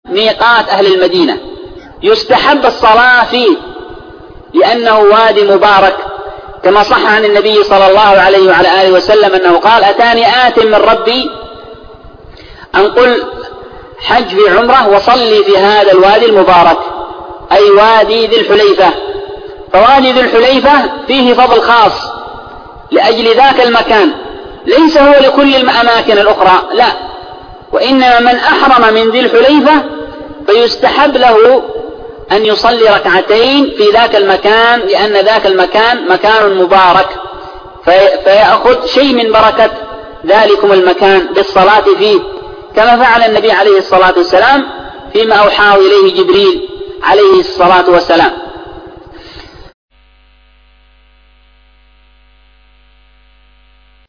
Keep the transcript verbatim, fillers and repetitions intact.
ميقات أهل المدينة، يستحب الصلاة فيه لأنه وادي مبارك، كما صح عن النبي صلى الله عليه وعلى آله وسلم أنه قال: أتاني آت من ربي أن قل حج في عمره وصلي في هذا الوادي المبارك، أي وادي ذي الحليفة. فوادي ذي الحليفة فيه فضل خاص لأجل ذاك المكان، ليس هو لكل الأماكن الأخرى، لا، وإنما من أحرم من ذي الحليفة فيستحب له أن يصلي ركعتين في ذاك المكان، لأن ذاك المكان مكان مبارك، فيأخذ شيء من بركة ذلكم المكان بالصلاة فيه، كما فعل النبي عليه الصلاة والسلام فيما أوحاه إليه جبريل عليه الصلاة والسلام.